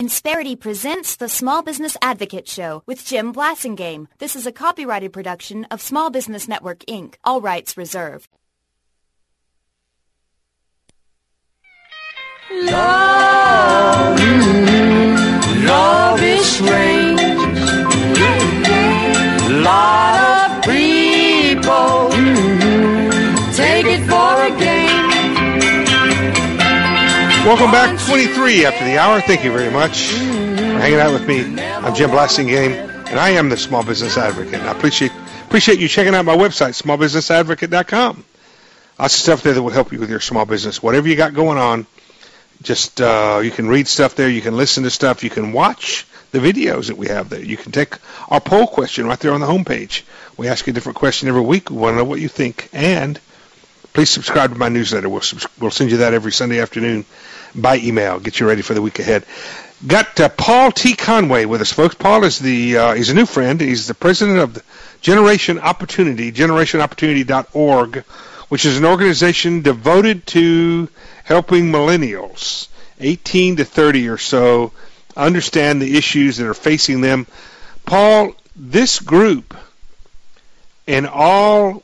Insperity presents the Small Business Advocate Show with Jim Blasingame. This is a copyrighted production of Small Business Network, Inc. All rights reserved. Love, love is strange. Lot of people take it for a game. Welcome back, 23 after the hour. Thank you very much for hanging out with me. I'm Jim Blasingame, and I am the Small Business Advocate. And I appreciate you checking out my website, smallbusinessadvocate.com. Lots of stuff there that will help you with your small business. Whatever you got going on, just you can read stuff there. You can listen to stuff. You can watch the videos that we have there. You can take our poll question right there on the homepage. We ask you a different question every week. We want to know what you think. And please subscribe to my newsletter. We'll send you that every Sunday afternoon by email. Get you ready for the week ahead. Got Paul T. Conway with us, folks. Paul is he's a new friend. He's the president of the Generation Opportunity, generationopportunity.org, which is an organization devoted to helping millennials, 18 to 30 or so, understand the issues that are facing them. Paul, this group and all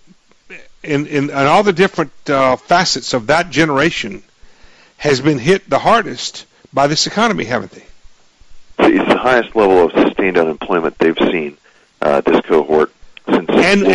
the different facets of that generation has been hit the hardest by this economy, haven't they? It's the highest level of sustained unemployment they've seen, this cohort, since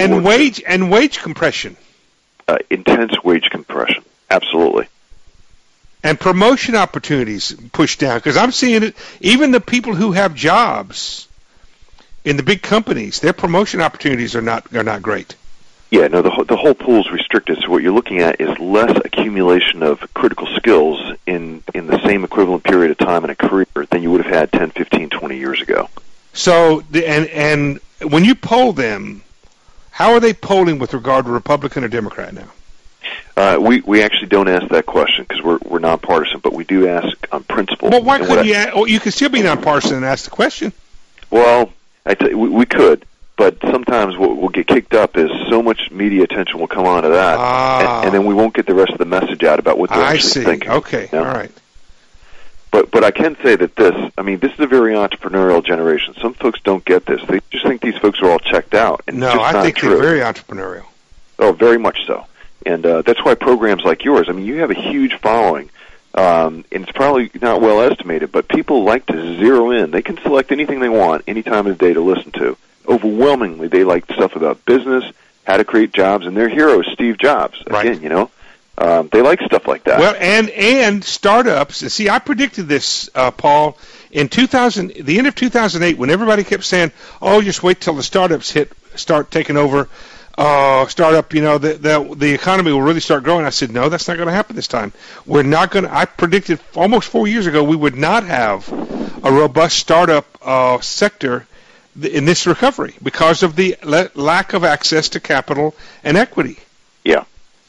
wage compression. Intense wage compression, absolutely. And promotion opportunities pushed down, because I'm seeing it. Even the people who have jobs in the big companies, their promotion opportunities are not great. Yeah, no, the whole pool is restricted, so what you're looking at is less accumulation of critical skills in the same equivalent period of time in a career than you would have had 10, 15, 20 years ago. So, and when you poll them, how are they polling with regard to Republican or Democrat now? We actually don't ask that question because we're nonpartisan, but we do ask on principle. Well, why couldn't you can still be nonpartisan and ask the question. Well, we could. But sometimes what will get kicked up is so much media attention will come onto that, and then we won't get the rest of the message out about what they're actually thinking. Okay, you know? All right. But I can say that this is a very entrepreneurial generation. Some folks don't get this. They just think these folks are all checked out. And no, it's just I think true. They're very entrepreneurial. Oh, very much so. And that's why programs like yours, I mean, you have a huge following. And it's probably not well estimated, but people like to zero in. They can select anything they want any time of the day to listen to. Overwhelmingly, they like stuff about business, how to create jobs, and their hero is Steve Jobs. Again, right. You know, they like stuff like that. Well, and startups. See, I predicted this, Paul, in the end of 2008, when everybody kept saying, "Oh, just wait till the startups start taking over, startup. You know, the economy will really start growing." I said, "No, that's not going to happen this time. We're not going to." I predicted almost 4 years ago we would not have a robust startup sector in this recovery because of the lack of access to capital and equity. Yeah.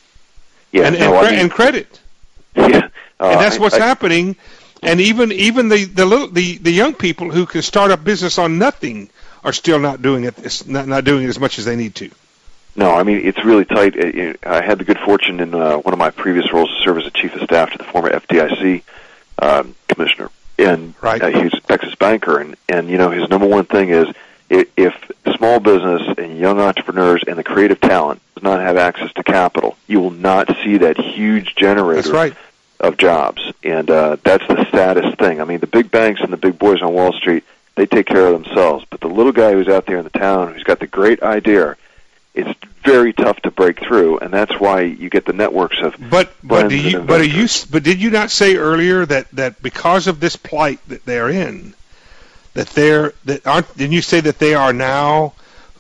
And credit. Yeah. And that's what's happening. And even the young people who can start a business on nothing are still not doing it. Not doing it as much as they need to. No, I mean it's really tight. I had the good fortune in one of my previous roles to serve as a chief of staff to the former FDIC commissioner. And he's a Texas banker, and you know his number one thing is if small business and young entrepreneurs and the creative talent does not have access to capital, you will not see that huge generator of jobs. And that's the saddest thing. I mean, the big banks and the big boys on Wall Street, they take care of themselves. But the little guy who's out there in the town who's got the great idea, it's very tough to break through, and that's why you get the networks of. But did you not say earlier that because of this plight that they're in, didn't you say that they are now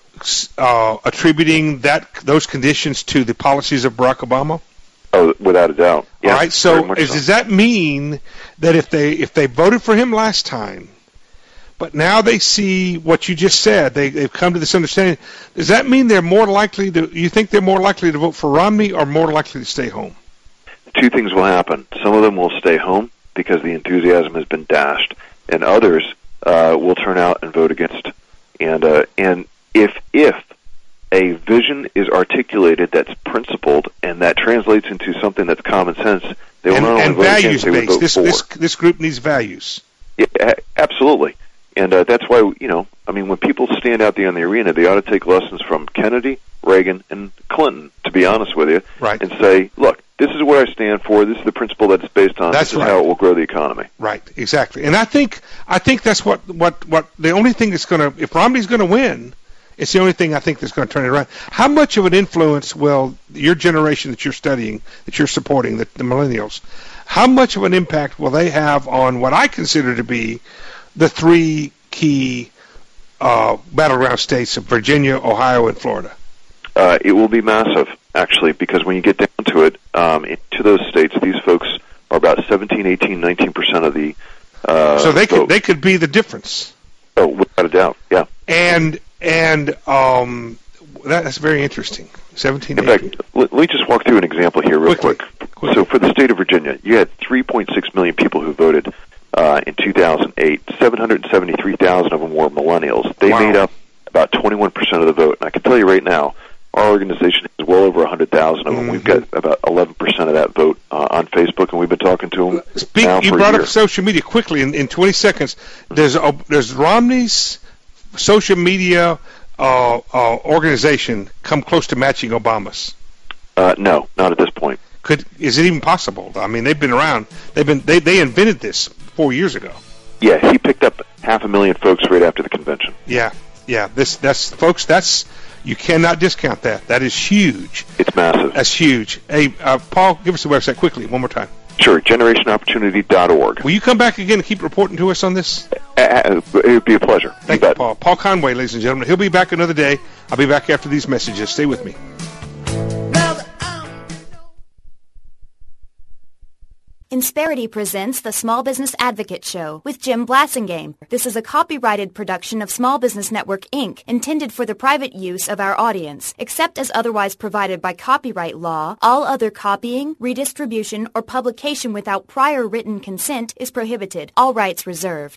attributing those conditions to the policies of Barack Obama? Oh, without a doubt. Yeah, all right. So does that mean that if they voted for him last time, but now they see what you just said, they've come to this understanding, does that mean you think they're more likely to vote for Romney or more likely to stay home? Two things will happen. Some of them will stay home because the enthusiasm has been dashed, and others will turn out and vote against. And if a vision is articulated that's principled and that translates into something that's common sense, they will not only vote against, they will vote for. This group needs values. Yeah, Absolutely. And that's why, when people stand out there in the arena, they ought to take lessons from Kennedy, Reagan, and Clinton, to be honest with you, right, and say, look, this is what I stand for. This is the principle that it's based on. That's this is how it will grow the economy. Right, exactly. And I think that's what the only thing that's going to, if Romney's going to win, it's the only thing I think that's going to turn it around. How much of an influence will your generation that you're studying, that you're supporting, the millennials, how much of an impact will they have on what I consider to be the three key battleground states of Virginia, Ohio, and Florida? It will be massive, actually, because when you get down to it, into those states, these folks are about 17, 18, 19% of the so they could be the difference. Oh, without a doubt, yeah. And that's very interesting. 17, in 18. Fact, let me just walk through an example here real quick. So for the state of Virginia, you had 3.6 million people who voted in 2008. 773,000 of them were millennials. They made up about 21% of the vote. And I can tell you right now, our organization has well over 100,000 of them. Mm-hmm. We've got about 11% of that vote on Facebook, and we've been talking to them now for You brought up social media quickly in 20 seconds. Does Romney's social media organization come close to matching Obama's? No, not at this point. Is it even possible? I mean, they've been around. They invented this 4 years ago. Yeah, he picked up 500,000 folks right after the convention. Yeah. That's you cannot discount that. That is huge. It's massive. That's huge. Hey, Paul, give us the website quickly one more time. Sure, generationopportunity.org. Will you come back again and keep reporting to us on this? It would be a pleasure. Thank you, Paul. Paul Conway, ladies and gentlemen. He'll be back another day. I'll be back after these messages. Stay with me. Insperity presents the Small Business Advocate Show with Jim Blasingame. This is a copyrighted production of Small Business Network, Inc., intended for the private use of our audience. Except as otherwise provided by copyright law, all other copying, redistribution, or publication without prior written consent is prohibited. All rights reserved.